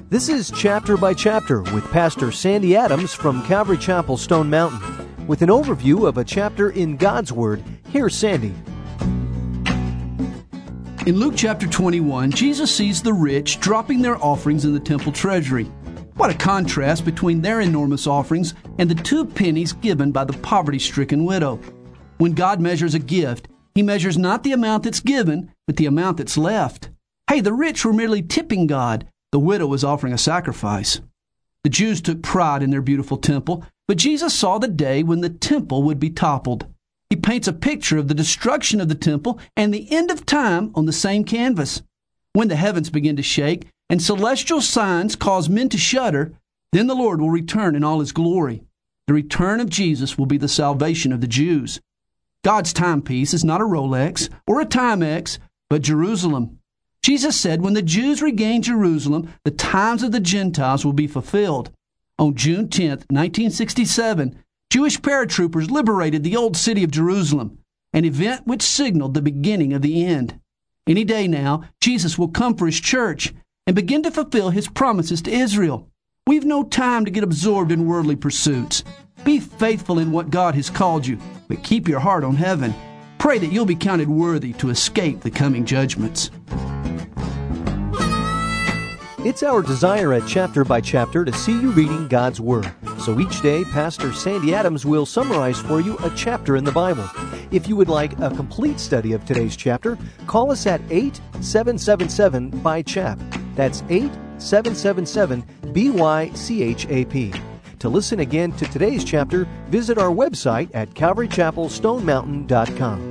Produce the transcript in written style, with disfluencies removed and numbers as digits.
This is Chapter by Chapter with Pastor Sandy Adams from Calvary Chapel, Stone Mountain. With an overview of a chapter in God's Word, here's Sandy. In Luke chapter 21, Jesus sees the rich dropping their offerings in the temple treasury. What a contrast between their enormous offerings and the 2 pennies given by the poverty-stricken widow. When God measures a gift, He measures not the amount that's given, but the amount that's left. Hey, the rich were merely tipping God. The widow was offering a sacrifice. The Jews took pride in their beautiful temple, but Jesus saw the day when the temple would be toppled. He paints a picture of the destruction of the temple and the end of time on the same canvas. When the heavens begin to shake and celestial signs cause men to shudder, then the Lord will return in all His glory. The return of Jesus will be the salvation of the Jews. God's timepiece is not a Rolex or a Timex, but Jerusalem. Jesus said when the Jews regain Jerusalem, the times of the Gentiles will be fulfilled. On June 10, 1967, Jewish paratroopers liberated the old city of Jerusalem, an event which signaled the beginning of the end. Any day now, Jesus will come for His church and begin to fulfill His promises to Israel. We've no time to get absorbed in worldly pursuits. Be faithful in what God has called you, but keep your heart on heaven. Pray that you'll be counted worthy to escape the coming judgments. It's our desire at Chapter by Chapter to see you reading God's Word. So each day, Pastor Sandy Adams will summarize for you a chapter in the Bible. If you would like a complete study of today's chapter, call us at 877-BY-CHAP. That's 877-BYCHAP. To listen again to today's chapter, visit our website at calvarychapelstonemountain.com.